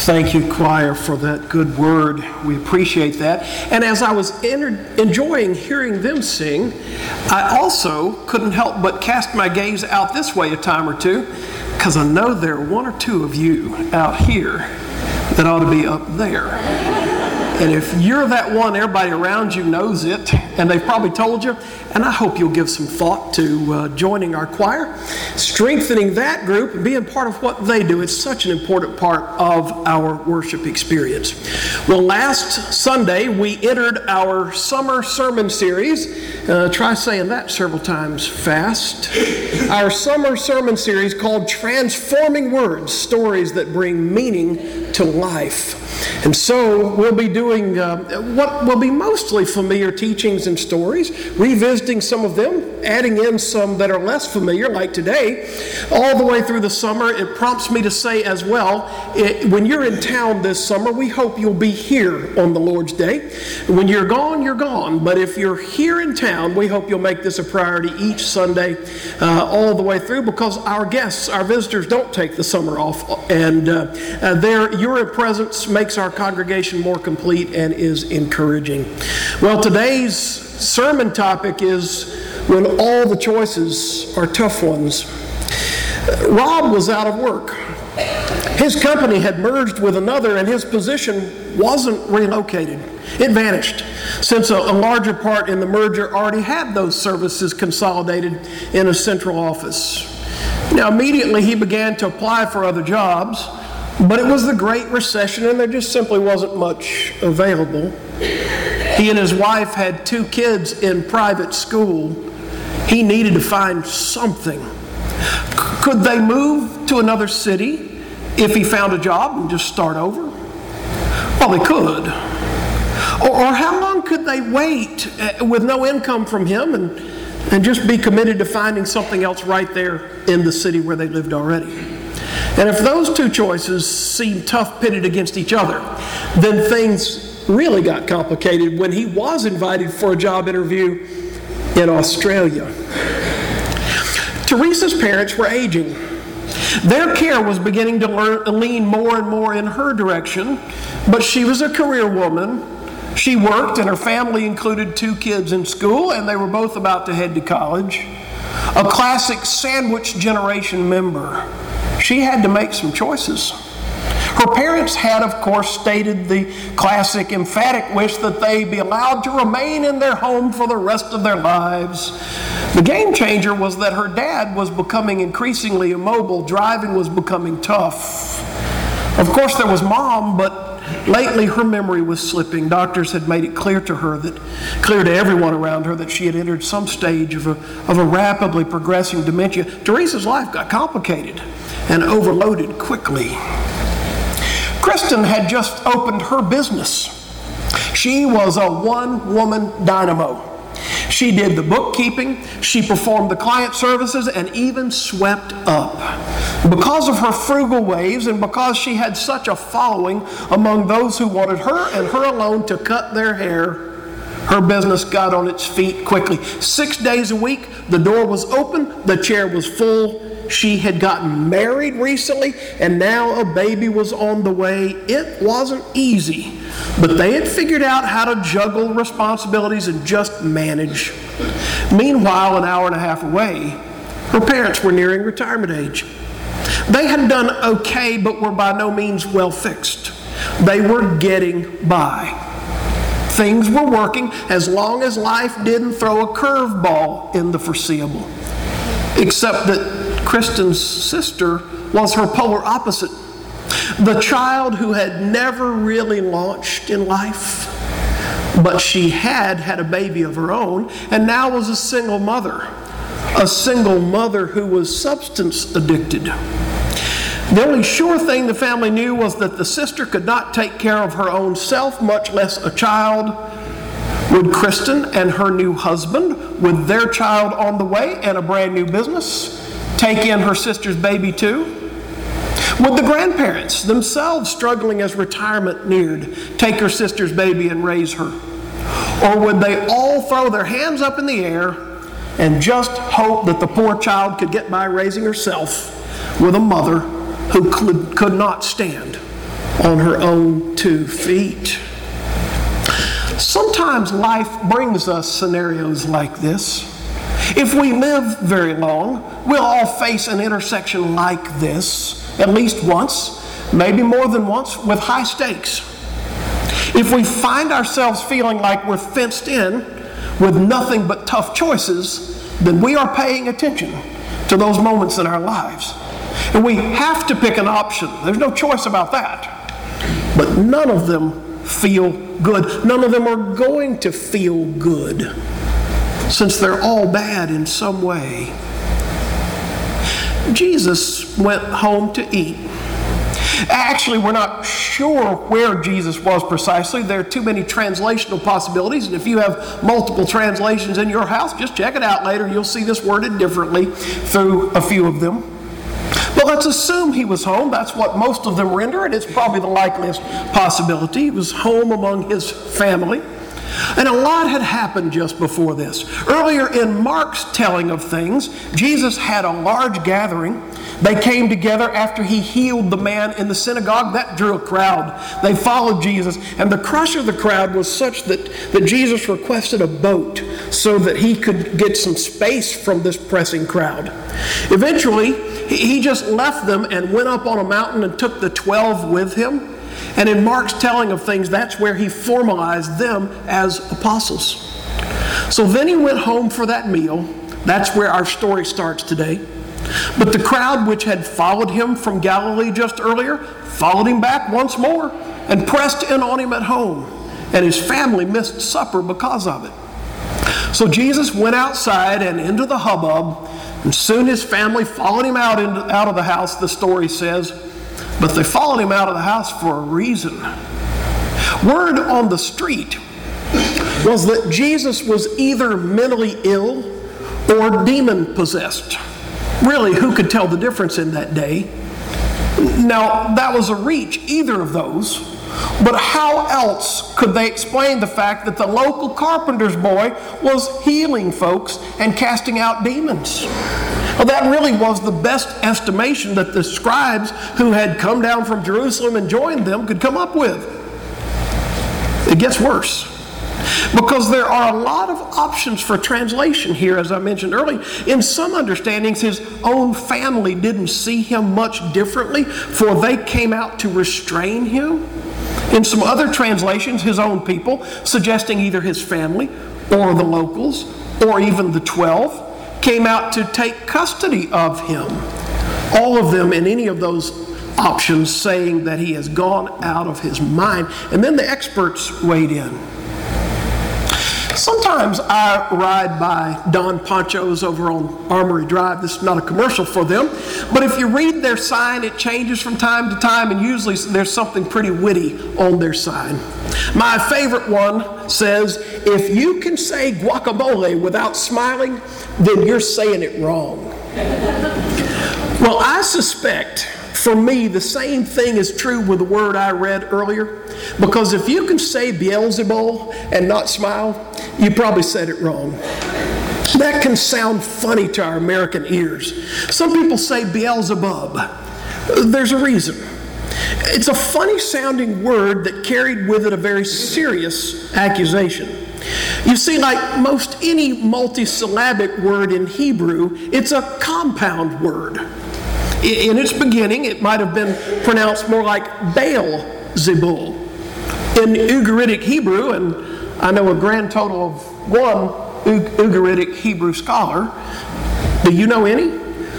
Thank you, choir, for that good word. We appreciate that. And as I was enjoying hearing them sing, I also couldn't help but cast my gaze out this way a time or two, because I know there are one or two of you out here that ought to be up there. And if you're that one, everybody around you knows it, and they've probably told you, and I hope you'll give some thought to joining our choir, strengthening that group, and being part of what they do. It's such an important part of our worship experience. Well, last Sunday, we entered our summer sermon series. Try saying that several times fast. Our summer sermon series called Transforming Words, Stories That Bring Meaning to Life. And so we'll be doing what will be mostly familiar teachings and stories, revisiting some of them, adding in some that are less familiar, like today. All the way through the summer, it prompts me to say as well, when you're in town this summer, we hope you'll be here on the Lord's Day. When you're gone, you're gone. But if you're here in town, we hope you'll make this a priority each Sunday all the way through, because our guests, our visitors, don't take the summer off. And your presence makes our congregation more complete and is encouraging. Well, today's sermon topic is when all the choices are tough ones. Rob was out of work. His company had merged with another, and his position wasn't relocated. It vanished, since a larger part in the merger already had those services consolidated in a central office. Now, immediately he began to apply for other jobs, but it was the Great Recession, and there just simply wasn't much available. He and his wife had 2 kids in private school. He needed to find something. Could they move to another city if he found a job and just start over? Well, they could. Or how long could they wait with no income from him and just be committed to finding something else right there in the city where they lived already? And if those 2 choices seemed tough pitted against each other, then things really got complicated when he was invited for a job interview in Australia. Teresa's parents were aging. Their care was beginning to lean more and more in her direction, but she was a career woman. She worked, and her family included 2 kids in school, and they were both about to head to college. A classic sandwich generation member. She had to make some choices. Her parents had, of course, stated the classic emphatic wish that they be allowed to remain in their home for the rest of their lives. The game changer was that her dad was becoming increasingly immobile. Driving was becoming tough. Of course, there was Mom, but lately her memory was slipping. Doctors had made it clear to everyone around her that she had entered some stage of a rapidly progressing dementia. Teresa's life got complicated and overloaded quickly. Kristen had just opened her business. She was a one-woman dynamo. She did the bookkeeping, she performed the client services, and even swept up. Because of her frugal ways and because she had such a following among those who wanted her and her alone to cut their hair, her business got on its feet quickly. 6 days a week, the door was open, the chair was full. She had gotten married recently, and now a baby was on the way. It wasn't easy, but they had figured out how to juggle responsibilities and just manage. Meanwhile, an hour and a half away, her parents were nearing retirement age. They had done okay, but were by no means well fixed. They were getting by. Things were working as long as life didn't throw a curveball in the foreseeable. Except that Kristen's sister was her polar opposite. The child who had never really launched in life, but she had a baby of her own, and now was a single mother who was substance addicted. The only sure thing the family knew was that the sister could not take care of her own self, much less a child. Would Kristen and her new husband, with their child on the way and a brand new business, take in her sister's baby too? Would the grandparents, themselves struggling as retirement neared, take her sister's baby and raise her? Or would they all throw their hands up in the air and just hope that the poor child could get by raising herself with a mother who could not stand on her own 2 feet. Sometimes life brings us scenarios like this. If we live very long, we'll all face an intersection like this at least once, maybe more than once, with high stakes. If we find ourselves feeling like we're fenced in with nothing but tough choices, then we are paying attention to those moments in our lives. And we have to pick an option. There's no choice about that. But none of them feel good. None of them are going to feel good, since they're all bad in some way. Jesus went home to eat. Actually, we're not sure where Jesus was precisely. There are too many translational possibilities, and if you have multiple translations in your house, just check it out later. You'll see this worded differently through a few of them. But let's assume he was home. That's what most of them render, and it's probably the likeliest possibility. He was home among his family. And a lot had happened just before this. Earlier in Mark's telling of things, Jesus had a large gathering. They came together after he healed the man in the synagogue. That drew a crowd. They followed Jesus, and the crush of the crowd was such that Jesus requested a boat so that he could get some space from this pressing crowd. Eventually, he just left them and went up on a mountain and took the 12 with him. And in Mark's telling of things, that's where he formalized them as apostles. So then he went home for that meal. That's where our story starts today. But the crowd which had followed him from Galilee just earlier followed him back once more and pressed in on him at home. And his family missed supper because of it. So Jesus went outside and into the hubbub, and soon his family followed him out of the house, the story says. But they followed him out of the house for a reason. Word on the street was that Jesus was either mentally ill or demon-possessed. Really, who could tell the difference in that day? Now, that was a reach, either of those. But how else could they explain the fact that the local carpenter's boy was healing folks and casting out demons? Well, that really was the best estimation that the scribes who had come down from Jerusalem and joined them could come up with. It gets worse, because there are a lot of options for translation here, as I mentioned earlier. In some understandings, his own family didn't see him much differently, for they came out to restrain him. In some other translations, his own people, suggesting either his family or the locals or even the 12, came out to take custody of him. All of them in any of those options saying that he has gone out of his mind. And then the experts weighed in. Sometimes I ride by Don Poncho's over on Armory Drive. This is not a commercial for them, but if you read their sign, it changes from time to time, and usually there's something pretty witty on their sign. My favorite one says, "If you can say guacamole without smiling, then you're saying it wrong." Well, I suspect for me the same thing is true with the word I read earlier, because if you can say Beelzebul and not smile, you probably said it wrong. That can sound funny to our American ears. Some people say Beelzebub. There's a reason. It's a funny sounding word that carried with it a very serious accusation. You see, like most any multisyllabic word in Hebrew, it's a compound word. In its beginning, it might have been pronounced more like Baal-zebul. In Ugaritic Hebrew, and I know a grand total of one Ugaritic Hebrew scholar. Do you know any?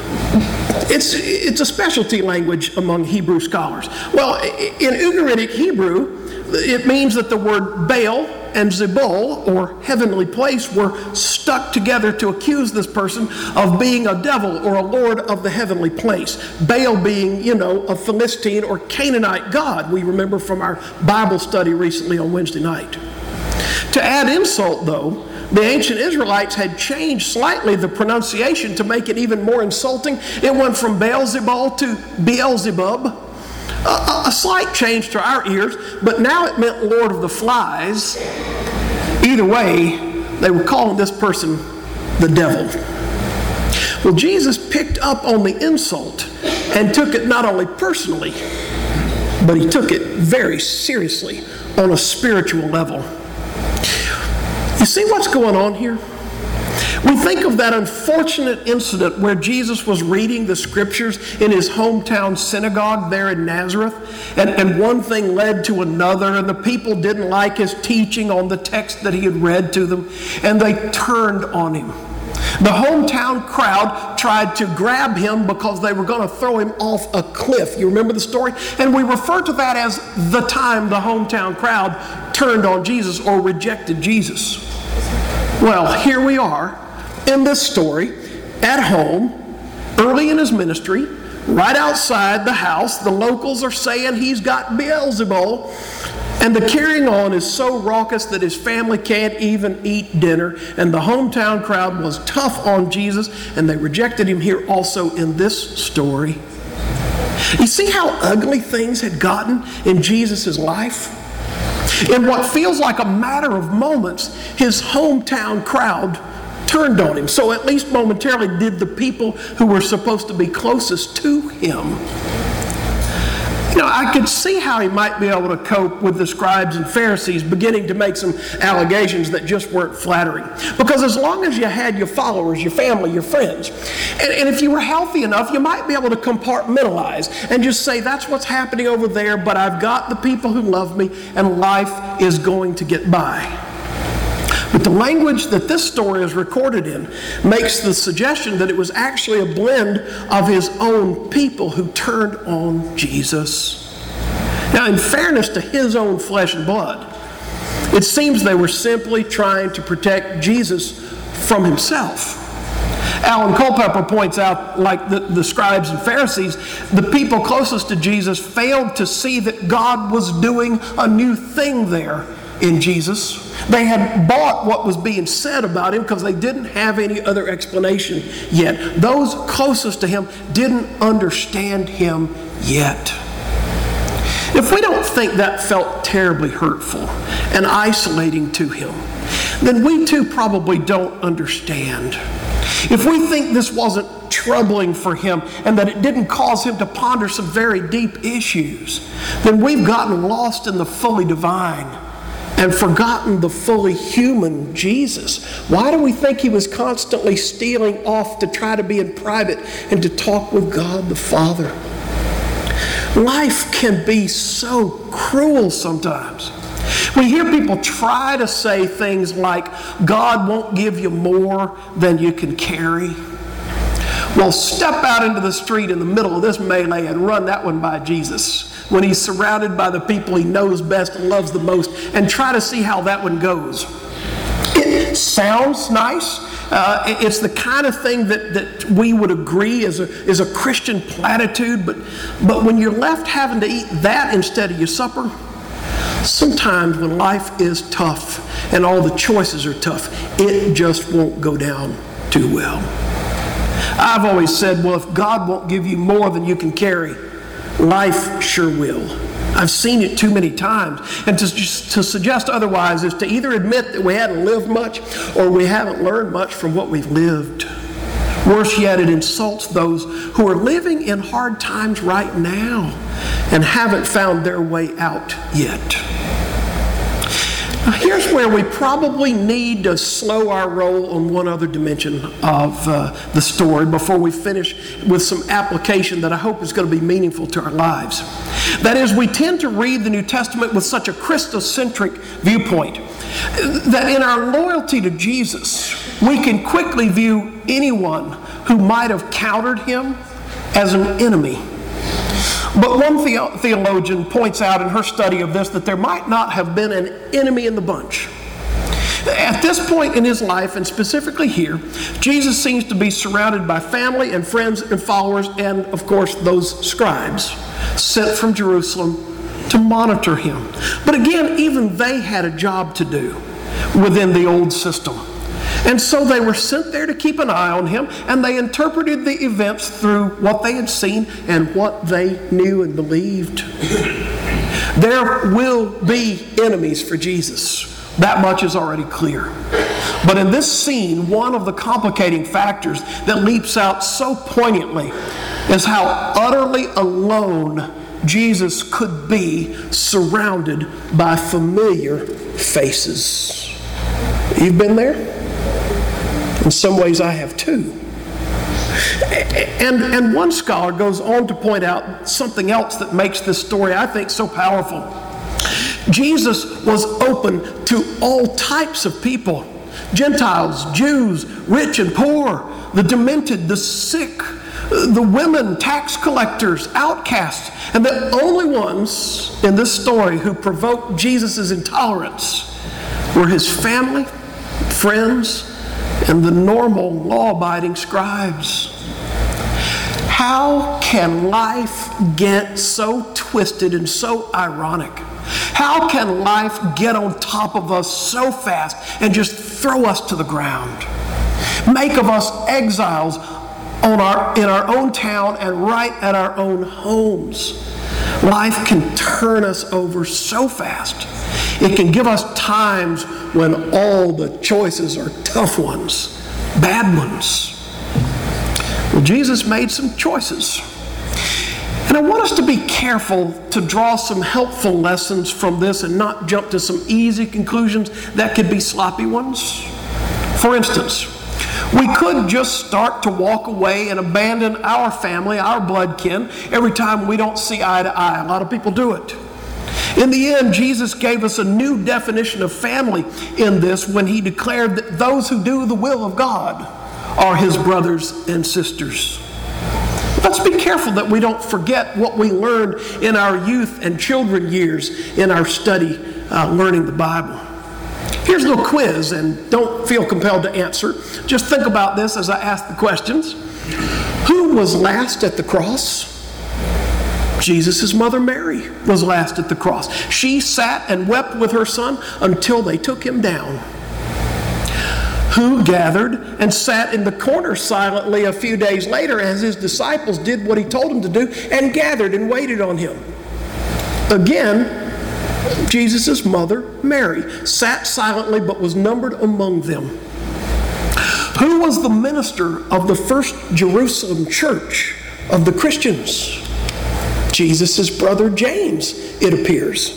It's a specialty language among Hebrew scholars. Well, in Ugaritic Hebrew, it means that the word Baal and Zebul, or heavenly place, were stuck together to accuse this person of being a devil or a lord of the heavenly place. Baal being, a Philistine or Canaanite god, we remember from our Bible study recently on Wednesday night. To add insult, though, the ancient Israelites had changed slightly the pronunciation to make it even more insulting. It went from Baal-zebul to Beelzebub. A slight change to our ears, but now it meant Lord of the Flies. Either way, they were calling this person the devil. Well, Jesus picked up on the insult and took it not only personally, but he took it very seriously on a spiritual level. You see what's going on here? We think of that unfortunate incident where Jesus was reading the scriptures in his hometown synagogue there in Nazareth, and one thing led to another, and the people didn't like his teaching on the text that he had read to them, and they turned on him. The hometown crowd tried to grab him because they were going to throw him off a cliff. You remember the story? And we refer to that as the time the hometown crowd turned on Jesus or rejected Jesus. Well, here we are in this story at home, early in his ministry, right outside the house. The locals are saying he's got Beelzebul. And the carrying on is so raucous that his family can't even eat dinner. And the hometown crowd was tough on Jesus, and they rejected him here also in this story. You see how ugly things had gotten in Jesus' life? In what feels like a matter of moments, his hometown crowd turned on him. So at least momentarily did the people who were supposed to be closest to him. You know, I could see how he might be able to cope with the scribes and Pharisees beginning to make some allegations that just weren't flattering. Because as long as you had your followers, your family, your friends, and if you were healthy enough, you might be able to compartmentalize and just say, that's what's happening over there, but I've got the people who love me, and life is going to get by. But the language that this story is recorded in makes the suggestion that it was actually a blend of his own people who turned on Jesus. Now, in fairness to his own flesh and blood, it seems they were simply trying to protect Jesus from himself. Alan Culpepper points out, like the scribes and Pharisees, the people closest to Jesus failed to see that God was doing a new thing there in Jesus. They had bought what was being said about him because they didn't have any other explanation yet. Those closest to him didn't understand him yet. If we don't think that felt terribly hurtful and isolating to him, then we too probably don't understand. If we think this wasn't troubling for him and that it didn't cause him to ponder some very deep issues, then we've gotten lost in the fully divine and forgotten the fully human Jesus. Why do we think he was constantly stealing off to try to be in private and to talk with God the Father? Life can be so cruel sometimes. We hear people try to say things like, God won't give you more than you can carry. Well, step out into the street in the middle of this melee and run that one by Jesus when he's surrounded by the people he knows best and loves the most, and try to see how that one goes. It sounds nice. It's the kind of thing that we would agree is a Christian platitude, but when you're left having to eat that instead of your supper, sometimes when life is tough and all the choices are tough, it just won't go down too well. I've always said, well, if God won't give you more than you can carry, life sure will. I've seen it too many times. And to suggest otherwise is to either admit that we hadn't lived much or we haven't learned much from what we've lived. Worse yet, it insults those who are living in hard times right now and haven't found their way out yet. Now, here's where we probably need to slow our roll on one other dimension of the story before we finish with some application that I hope is going to be meaningful to our lives. That is, we tend to read the New Testament with such a Christocentric viewpoint that in our loyalty to Jesus, we can quickly view anyone who might have countered him as an enemy. But one theologian points out in her study of this that there might not have been an enemy in the bunch. At this point in his life, and specifically here, Jesus seems to be surrounded by family and friends and followers and, of course, those scribes sent from Jerusalem to monitor him. But again, even they had a job to do within the old system. And so they were sent there to keep an eye on him, and they interpreted the events through what they had seen and what they knew and believed. There will be enemies for Jesus. That much is already clear. But in this scene, one of the complicating factors that leaps out so poignantly is how utterly alone Jesus could be surrounded by familiar faces. You've been there? In some ways I have too. And one scholar goes on to point out something else that makes this story, I think, so powerful. Jesus was open to all types of people. Gentiles, Jews, rich and poor, the demented, the sick, the women, tax collectors, outcasts. And the only ones in this story who provoked Jesus' intolerance were his family, friends, and the normal law-abiding scribes. How can life get so twisted and so ironic? How can life get on top of us so fast and just throw us to the ground? Make of us exiles in our own town and right at our own homes. Life can turn us over so fast. It can give us times when all the choices are tough ones, bad ones. Well, Jesus made some choices. And I want us to be careful to draw some helpful lessons from this and not jump to some easy conclusions that could be sloppy ones. For instance, we could just start to walk away and abandon our family, our blood kin, every time we don't see eye to eye. A lot of people do it. In the end, Jesus gave us a new definition of family in this when he declared that those who do the will of God are his brothers and sisters. Let's be careful that we don't forget what we learned in our youth and children years in our study learning the Bible. Here's a little quiz, and don't feel compelled to answer. Just think about this as I ask the questions. Who was last at the cross? Jesus' mother Mary was last at the cross. She sat and wept with her son until they took him down. Who gathered and sat in the corner silently a few days later as his disciples did what he told them to do and gathered and waited on him? Again, Jesus' mother, Mary, sat silently but was numbered among them. Who was the minister of the first Jerusalem church of the Christians? Jesus' brother James, it appears.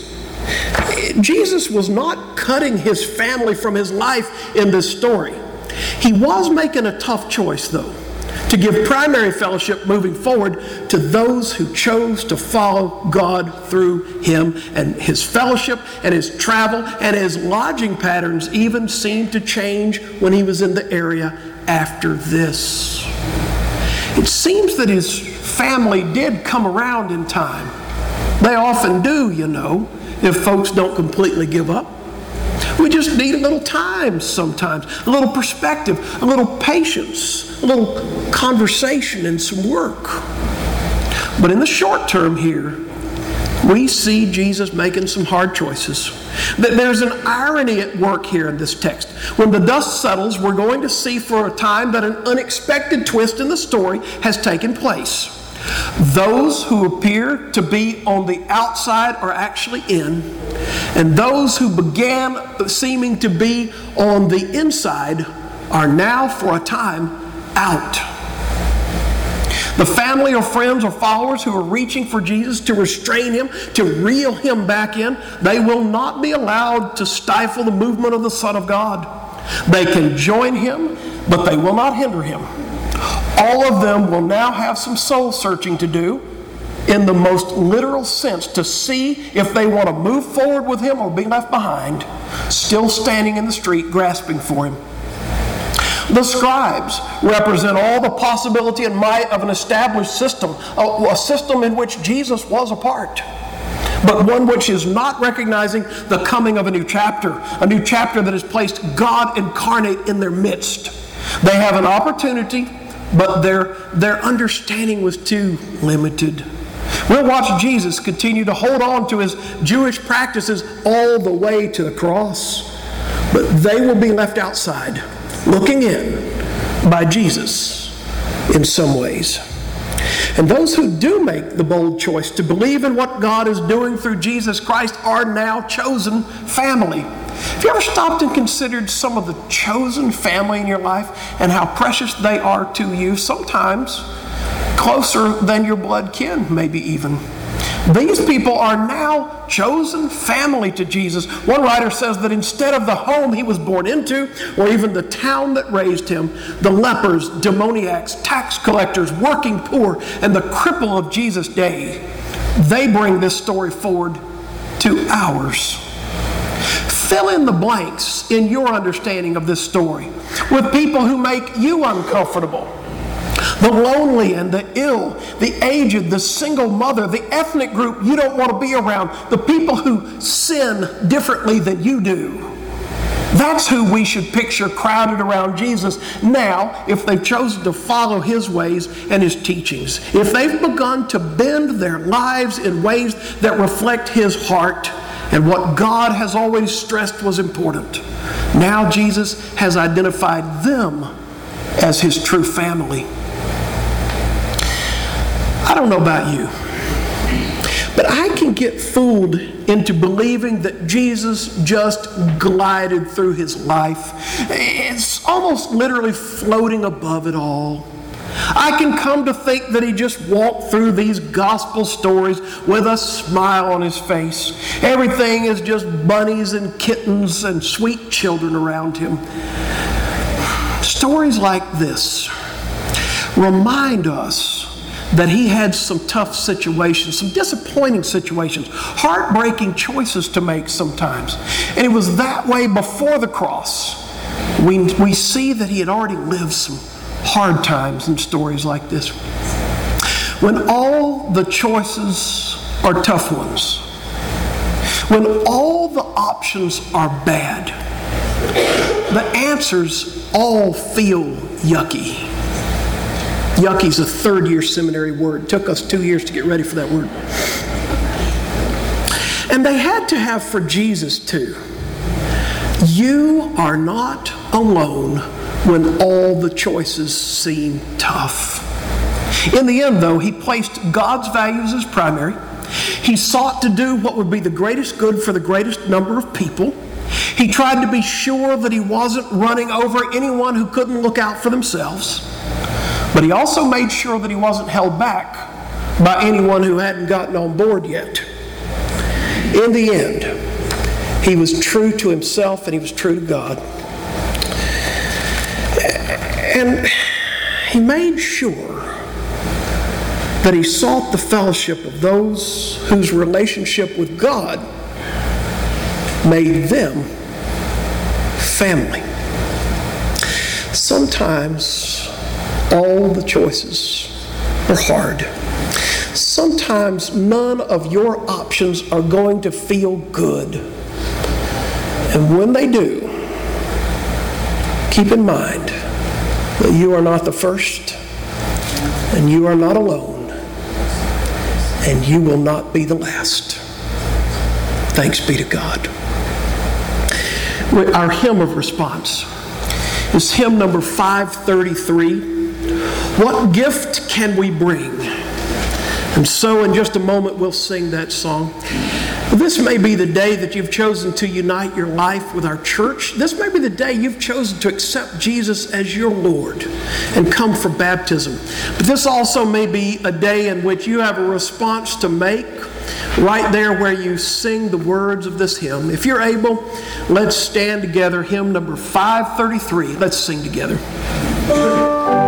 Jesus was not cutting his family from his life in this story. He was making a tough choice, though, to give primary fellowship moving forward to those who chose to follow God through him. And his fellowship and his travel and his lodging patterns even seemed to change when he was in the area after this. It seems that his family did come around in time. They often do, you know, if folks don't completely give up. We just need a little time sometimes, a little perspective, a little patience, a little conversation and some work. But in the short term here, we see Jesus making some hard choices. There's an irony at work here in this text. When the dust settles, we're going to see for a time that an unexpected twist in the story has taken place. Those who appear to be on the outside are actually in, and those who began seeming to be on the inside are now for a time out. The family or friends or followers who are reaching for Jesus to restrain him, to reel him back in, they will not be allowed to stifle the movement of the Son of God. They can join him, but they will not hinder him. All of them will now have some soul searching to do in the most literal sense to see if they want to move forward with him or be left behind, still standing in the street grasping for him. The scribes represent all the possibility and might of an established system, a system in which Jesus was a part, but one which is not recognizing the coming of a new chapter that has placed God incarnate in their midst. They have an opportunity, but their understanding was too limited. We'll watch Jesus continue to hold on to his Jewish practices all the way to the cross, but they will be left outside, looking in by Jesus in some ways. And those who do make the bold choice to believe in what God is doing through Jesus Christ are now chosen family. Have you ever stopped and considered some of the chosen family in your life and how precious they are to you? Sometimes closer than your blood kin, maybe even. These people are now chosen family to Jesus. One writer says that instead of the home he was born into, or even the town that raised him, the lepers, demoniacs, tax collectors, working poor, and the cripple of Jesus' day, they bring this story forward to ours. Fill in the blanks in your understanding of this story with people who make you uncomfortable. The lonely and the ill, the aged, the single mother, the ethnic group you don't want to be around, the people who sin differently than you do. That's who we should picture crowded around Jesus now if they've chosen to follow His ways and His teachings. If they've begun to bend their lives in ways that reflect His heart and what God has always stressed was important. Now Jesus has identified them as His true family. I don't know about you, but I can get fooled into believing that Jesus just glided through His life. It's almost literally floating above it all. I can come to think that He just walked through these gospel stories with a smile on His face. Everything is just bunnies and kittens and sweet children around Him. Stories like this remind us that He had some tough situations, some disappointing situations, heartbreaking choices to make sometimes. And it was that way before the cross. We see that He had already lived some hard times in stories like this. When all the choices are tough ones, when all the options are bad, the answers all feel yucky. Yucky's a third-year seminary word. It took us 2 years to get ready for that word. And they had to have for Jesus too. You are not alone when all the choices seem tough. In the end, though, He placed God's values as primary. He sought to do what would be the greatest good for the greatest number of people. He tried to be sure that He wasn't running over anyone who couldn't look out for themselves. But He also made sure that He wasn't held back by anyone who hadn't gotten on board yet. In the end, He was true to Himself and He was true to God. And He made sure that He sought the fellowship of those whose relationship with God made them family. Sometimes all the choices are hard. Sometimes none of your options are going to feel good. And when they do, keep in mind that you are not the first, and you are not alone, and you will not be the last. Thanks be to God. Our hymn of response is hymn number 533. What gift can we bring? And so in just a moment we'll sing that song. This may be the day that you've chosen to unite your life with our church. This may be the day you've chosen to accept Jesus as your Lord and come for baptism. But this also may be a day in which you have a response to make right there where you sing the words of this hymn. If you're able, let's stand together. Hymn number 533. Let's sing together.